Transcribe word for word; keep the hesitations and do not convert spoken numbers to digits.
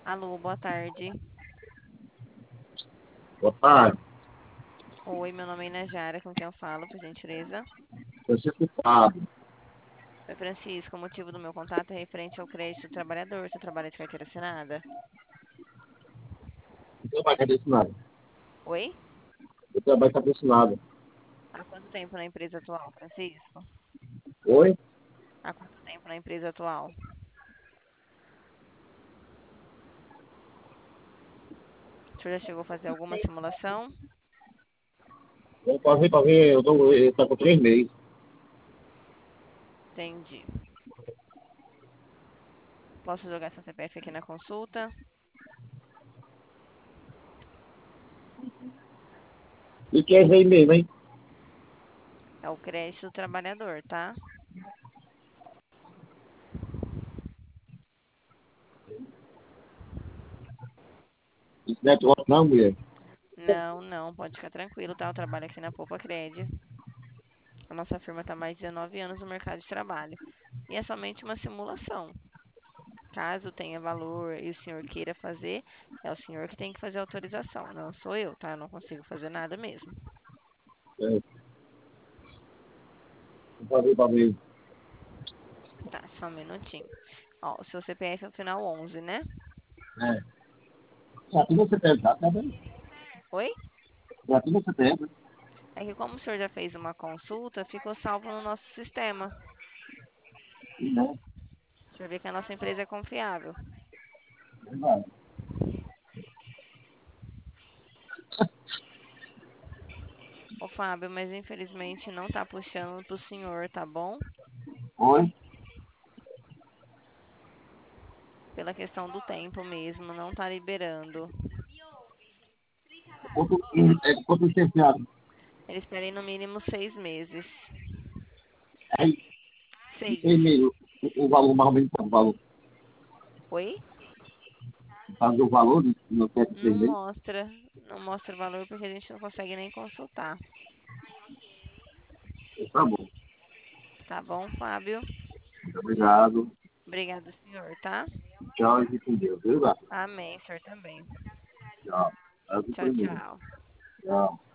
Alô, boa tarde. Boa tarde. Oi, meu nome é Inajara, com quem eu falo, por gentileza. Francisco Fábio. Oi, Francisco, o motivo do meu contato é referente ao crédito do trabalhador. Você trabalha de carteira assinada? Eu trabalho cabecinado. Oi? Eu trabalho cabecinado. Há quanto tempo na empresa atual, Francisco? Oi? Há quanto tempo na empresa atual? O senhor já chegou a fazer alguma simulação? Eu passei pra ver, eu tô, eu tô com três meses. Entendi. Posso jogar seu C P F aqui na consulta? E que é isso aí mesmo, hein? É o crédito do trabalhador, tá? Isso não é troço não, mulher. Não, não, pode ficar tranquilo, tá? Eu trabalho aqui na Poupa Cred. A nossa firma está há mais de dezenove anos no mercado de trabalho. E é somente uma simulação. Caso tenha valor e o senhor queira fazer, é o senhor que tem que fazer a autorização. Não sou eu, tá? Eu não consigo fazer nada mesmo. É, eu passei pra ver. Tá, só um minutinho. Ó, o seu C P F é o final onze, né? É. Já tem você tempo, já, tá bem? Oi? Já tem você tempo. É que como o senhor já fez uma consulta, ficou salvo no nosso sistema. E não, O senhor vê que a nossa empresa é confiável. verdade. Ô, Fábio, mas infelizmente não tá puxando pro senhor, tá bom? Oi? Pela questão do tempo mesmo, não tá liberando. Quanto, é, quanto licenciado? Eles pedem no mínimo seis meses. É, e Seis. seis meses. O, o valor, mais ou menos, o valor. Oi? Sabe o valor do meu tempo de Não seis meses? mostra. Não mostra o valor porque a gente não consegue nem consultar. Tá bom. Tá bom, Fábio? Muito obrigado. Obrigado, senhor, tá? Tchau e com Deus, viu, gato? Amém, senhor também. Tchau. Tchau, Tchau, primeiro. tchau. Tchau.